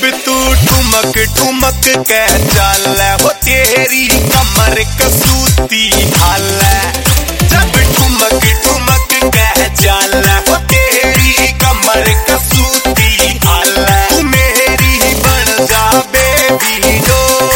जब तू ठुमक ठुमक के चल हो तेरी कमर कसूती हाल। जब ठुमक ठुमक के चल हो तेरी कमर कसूती हाल। तू मेरी बन जा बेबी डो।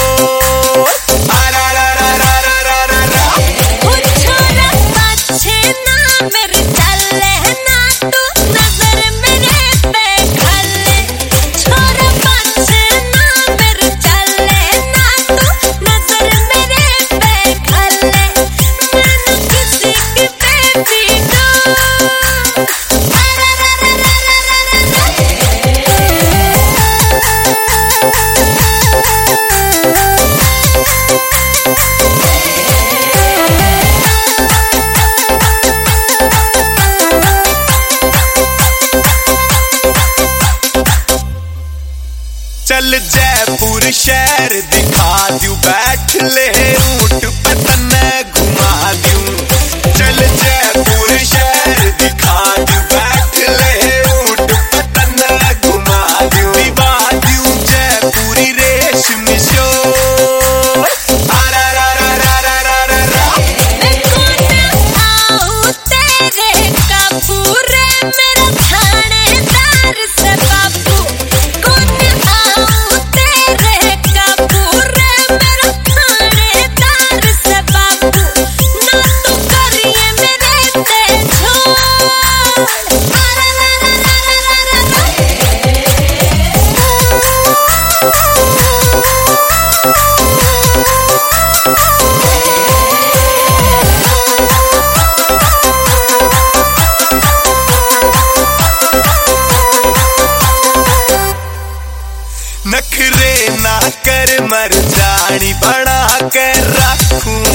चल जयपुर शहर दिखा दूं, बैठ ले ऊंट पे तन्ने घुमा दूं। चल जयपुर शहर दिखा दूं, बैठ ले ऊंट पे तन्ने घुमा दूं। दिवा दूं जयपुरी रेशम शोर। मैं कौन आऊं तेरे कपूरे, मेरा थानेदार से बाबू। नखरे ना कर मर जानी बना के रखूं